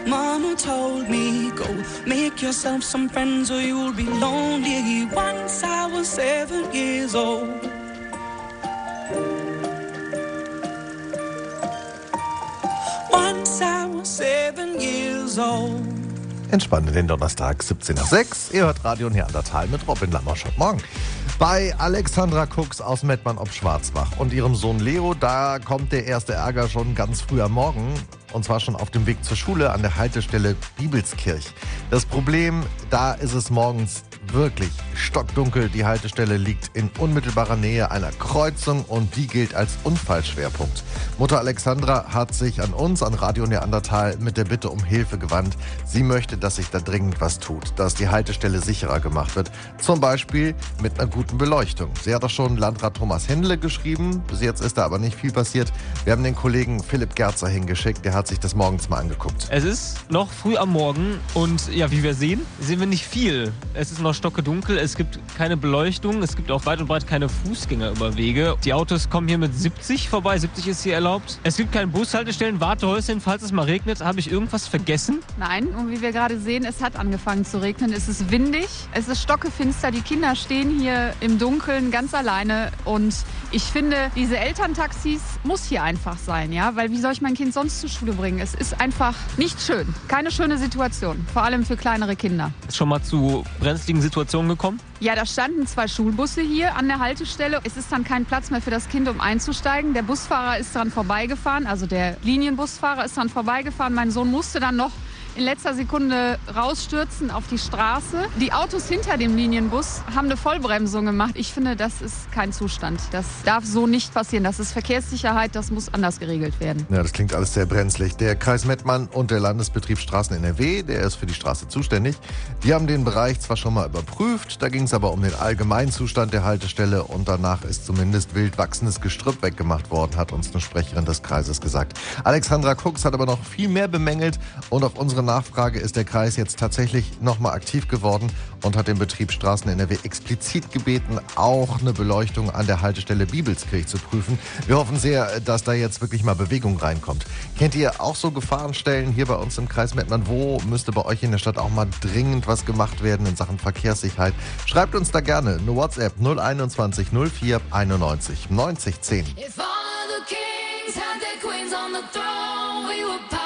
Mama told me, go make yourself some friends or you'll be lonely. Once I was 7 years old. Once I was 7 years old. Entspannen den Donnerstag, 17:06. Ihr hört Radio Neandertal mit Robin Lammerschott. Morgen. Bei Alexandra Kux aus Mettmann ob Schwarzbach und ihrem Sohn Leo, da kommt der erste Ärger schon ganz früh am Morgen. Und zwar schon auf dem Weg zur Schule an der Haltestelle Bibelskirch. Das Problem, da ist es morgens wirklich stockdunkel. Die Haltestelle liegt in unmittelbarer Nähe einer Kreuzung und die gilt als Unfallschwerpunkt. Mutter Alexandra hat sich an uns, an Radio Neandertal, mit der Bitte um Hilfe gewandt. Sie möchte, dass sich da dringend was tut, dass die Haltestelle sicherer gemacht wird. Zum Beispiel mit einer guten Beleuchtung. Sie hat auch schon Landrat Thomas Händle geschrieben. Bis jetzt ist da aber nicht viel passiert. Wir haben den Kollegen Philipp Gerzer hingeschickt. Der hat sich das morgens mal angeguckt. Es ist noch früh am Morgen und ja, wie wir sehen wir nicht viel. Es ist noch stockdunkel, es gibt keine Beleuchtung, es gibt auch weit und breit keine Fußgängerüberwege. Die Autos kommen hier mit 70 vorbei, 70 ist hier erlaubt. Es gibt keine Bushaltestellen, Wartehäuschen, falls es mal regnet. Habe ich irgendwas vergessen? Nein, und wie wir gerade sehen, es hat angefangen zu regnen. Es ist windig, es ist stockefinster, die Kinder stehen hier im Dunkeln ganz alleine und ich finde, diese Elterntaxis muss hier einfach sein, ja, weil wie soll ich mein Kind sonst zur Schule bringen? Es ist einfach nicht schön, keine schöne Situation, vor allem für kleinere Kinder. Ist schon mal zu brenzligen Situationen gekommen? Ja, da standen 2 Schulbusse hier an der Haltestelle. Es ist dann kein Platz mehr für das Kind, um einzusteigen. Der Busfahrer ist dran vorbeigefahren, also der Linienbusfahrer ist dran vorbeigefahren. Mein Sohn musste dann noch in letzter Sekunde rausstürzen auf die Straße. Die Autos hinter dem Linienbus haben eine Vollbremsung gemacht. Ich finde, das ist kein Zustand. Das darf so nicht passieren. Das ist Verkehrssicherheit, das muss anders geregelt werden. Ja, das klingt alles sehr brenzlig. Der Kreis Mettmann und der Landesbetrieb Straßen NRW, der ist für die Straße zuständig, die haben den Bereich zwar schon mal überprüft, da ging es aber um den Allgemeinzustand der Haltestelle und danach ist zumindest wild wachsendes Gestrüpp weggemacht worden, hat uns eine Sprecherin des Kreises gesagt. Alexandra Kux hat aber noch viel mehr bemängelt und auf unsere Nachfrage ist der Kreis jetzt tatsächlich nochmal aktiv geworden und hat den Betrieb Straßen NRW explizit gebeten, auch eine Beleuchtung an der Haltestelle Bibelskirch zu prüfen. Wir hoffen sehr, dass da jetzt wirklich mal Bewegung reinkommt. Kennt ihr auch so Gefahrenstellen hier bei uns im Kreis Mettmann? Wo müsste bei euch in der Stadt auch mal dringend was gemacht werden in Sachen Verkehrssicherheit? Schreibt uns da gerne eine WhatsApp 021 04 91 90 10.